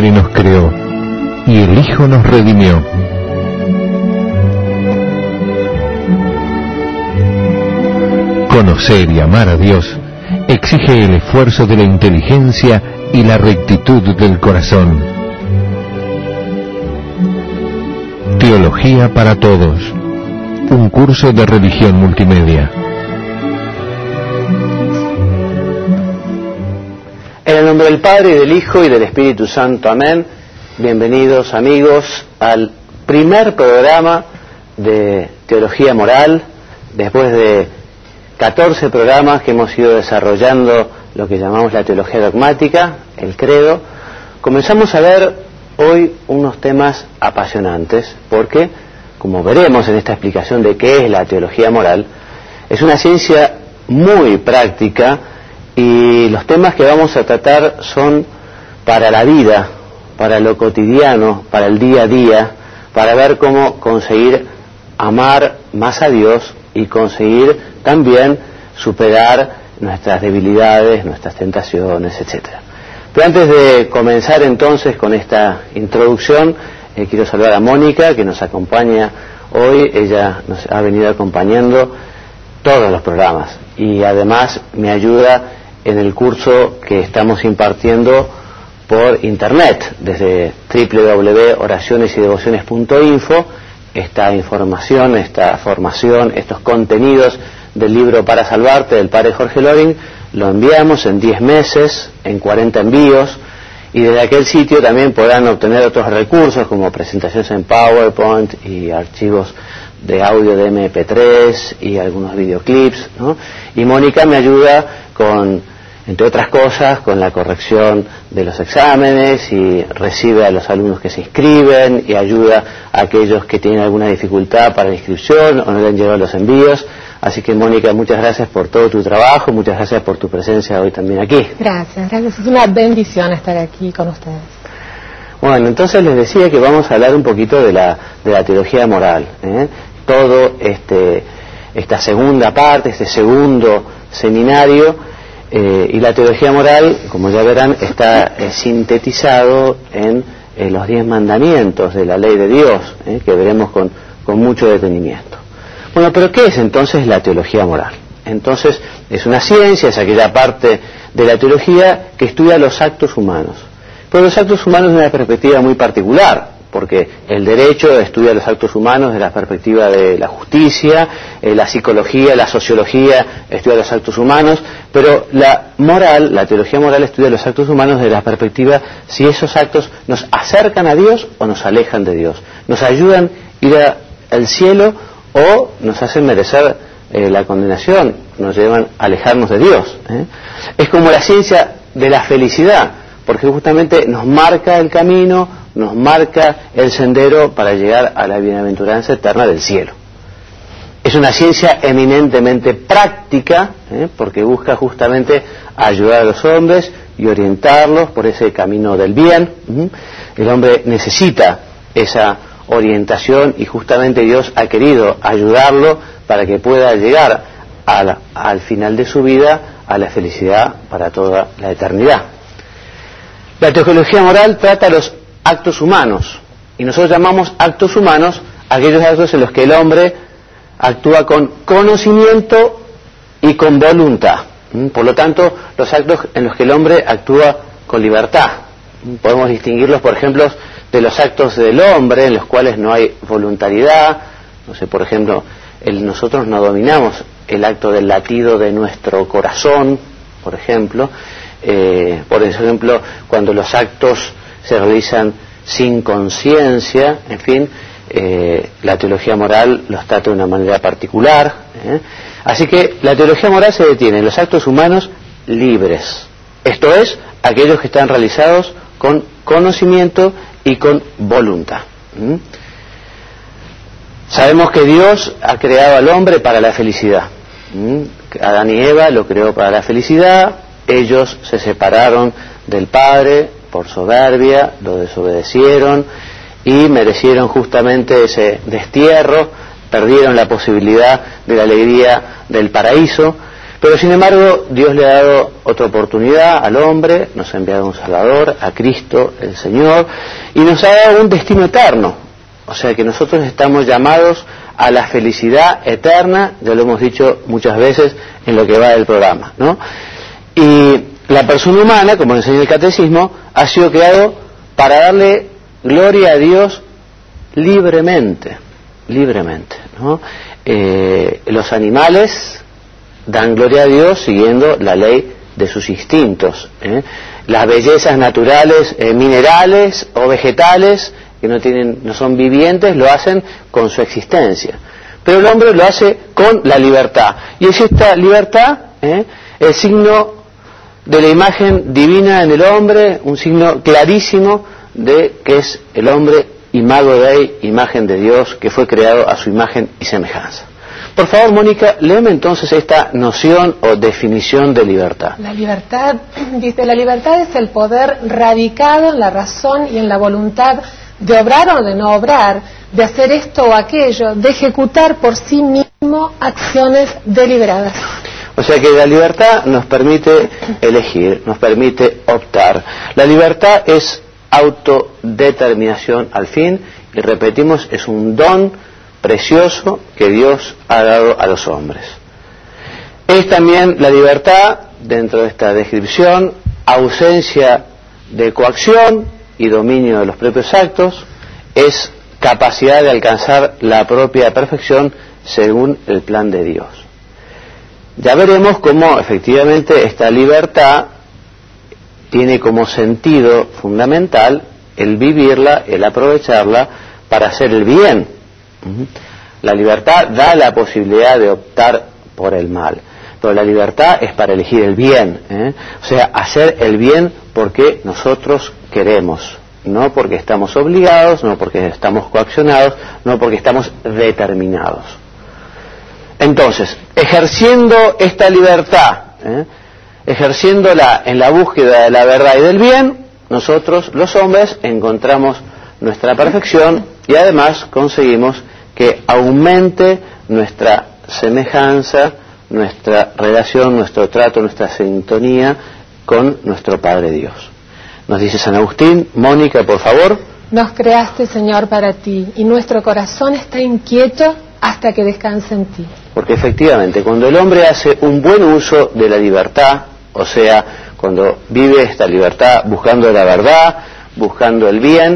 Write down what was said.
Padre nos creó y el Hijo nos redimió. Conocer y amar a Dios exige el esfuerzo de la inteligencia y la rectitud del corazón. Teología para Todos, un curso de religión multimedia. En el nombre del Padre, y del Hijo, y del Espíritu Santo. Amén. Bienvenidos, amigos, al primer programa de Teología Moral, después de 14 programas que hemos ido desarrollando lo que llamamos la teología dogmática, el credo. Comenzamos a ver hoy unos temas apasionantes, porque, como veremos en esta explicación de qué es la teología moral, es una ciencia muy práctica y los temas que vamos a tratar son para la vida, para lo cotidiano, para el día a día, para ver cómo conseguir amar más a Dios y conseguir también superar nuestras debilidades, nuestras tentaciones, etcétera. Pero antes de comenzar entonces con esta introducción, quiero saludar a Mónica, que nos acompaña hoy. Ella nos ha venido acompañando todos los programas y además me ayuda en el curso que estamos impartiendo por internet desde www.oracionesydevociones.info. Esta información, esta formación, estos contenidos del libro Para Salvarte del Padre Jorge Loring lo enviamos en 10 meses, en 40 envíos, y desde aquel sitio también podrán obtener otros recursos como presentaciones en PowerPoint y archivos de audio de MP3 y algunos videoclips, ¿no? Y Mónica me ayuda con, entre otras cosas, con la corrección de los exámenes, y recibe a los alumnos que se inscriben y ayuda a aquellos que tienen alguna dificultad para la inscripción o no le han llegado los envíos. Así que, Mónica, muchas gracias por todo tu trabajo, muchas gracias por tu presencia hoy también aquí. Gracias. Es una bendición estar aquí con ustedes. Bueno, entonces les decía que vamos a hablar un poquito de la teología moral, todo esta segunda parte, este segundo seminario, y la teología moral, como ya verán, está sintetizado en los 10 mandamientos de la ley de Dios, que veremos con mucho detenimiento. Bueno, pero ¿qué es entonces la teología moral? Entonces, es una ciencia, es aquella parte de la teología que estudia los actos humanos. Pero los actos humanos desde una perspectiva muy particular, porque el derecho estudia los actos humanos desde la perspectiva de la justicia, la psicología, la sociología estudia los actos humanos, pero la moral, la teología moral estudia los actos humanos desde la perspectiva si esos actos nos acercan a Dios o nos alejan de Dios, nos ayudan a ir al cielo o nos hacen merecer la condenación, nos llevan a alejarnos de Dios. Es como la ciencia de la felicidad, porque justamente nos marca el camino, nos marca el sendero para llegar a la bienaventuranza eterna del cielo. Es una ciencia eminentemente práctica, porque busca justamente ayudar a los hombres y orientarlos por ese camino del bien. El hombre necesita esa orientación y justamente Dios ha querido ayudarlo para que pueda llegar al final de su vida a la felicidad para toda la eternidad. La teología moral trata los actos humanos, y nosotros llamamos actos humanos aquellos actos en los que el hombre actúa con conocimiento y con voluntad. Por lo tanto, los actos en los que el hombre actúa con libertad. Podemos distinguirlos, por ejemplo, de los actos del hombre en los cuales no hay voluntariedad. No sé, por ejemplo, nosotros no dominamos el acto del latido de nuestro corazón, por ejemplo. Por ejemplo, cuando los actos se realizan sin conciencia, en fin, la teología moral los trata de una manera particular. Así que la teología moral se detiene en los actos humanos libres, esto es, aquellos que están realizados con conocimiento y con voluntad. Sabemos que Dios ha creado al hombre para la felicidad. Adán y Eva lo creó para la felicidad. Ellos se separaron del Padre por soberbia, lo desobedecieron y merecieron justamente ese destierro, perdieron la posibilidad de la alegría del paraíso. Pero sin embargo, Dios le ha dado otra oportunidad al hombre, nos ha enviado un Salvador, a Cristo, el Señor, y nos ha dado un destino eterno. O sea que nosotros estamos llamados a la felicidad eterna, ya lo hemos dicho muchas veces en lo que va del programa, ¿no? Y la persona humana, como enseña el catecismo, ha sido creado para darle gloria a Dios libremente, ¿no? Los animales dan gloria a Dios siguiendo la ley de sus instintos, Las bellezas naturales, minerales o vegetales, que no son vivientes, lo hacen con su existencia. Pero el hombre lo hace con la libertad. Y es esta libertad, el signo de la imagen divina en el hombre, un signo clarísimo de que es el hombre imago Dei, imagen de Dios, que fue creado a su imagen y semejanza. Por favor, Mónica, léeme entonces esta noción o definición de libertad. La libertad, dice, la libertad es el poder radicado en la razón y en la voluntad de obrar o de no obrar, de hacer esto o aquello, de ejecutar por sí mismo acciones deliberadas. O sea que la libertad nos permite elegir, nos permite optar. La libertad es autodeterminación al fin, y repetimos, es un don precioso que Dios ha dado a los hombres. Es también la libertad, dentro de esta descripción, ausencia de coacción y dominio de los propios actos, es capacidad de alcanzar la propia perfección según el plan de Dios. Ya veremos cómo efectivamente esta libertad tiene como sentido fundamental el vivirla, el aprovecharla para hacer el bien. La libertad da la posibilidad de optar por el mal, pero la libertad es para elegir el bien, o sea, hacer el bien porque nosotros queremos, no porque estamos obligados, no porque estamos coaccionados, no porque estamos determinados. Entonces, ejerciendo esta libertad, ejerciéndola en la búsqueda de la verdad y del bien, nosotros, los hombres, encontramos nuestra perfección y además conseguimos que aumente nuestra semejanza, nuestra relación, nuestro trato, nuestra sintonía con nuestro Padre Dios. Nos dice San Agustín, Mónica, por favor. Nos creaste, Señor, para ti, y nuestro corazón está inquieto hasta que descanse en ti. Porque efectivamente, cuando el hombre hace un buen uso de la libertad, o sea, cuando vive esta libertad buscando la verdad, buscando el bien,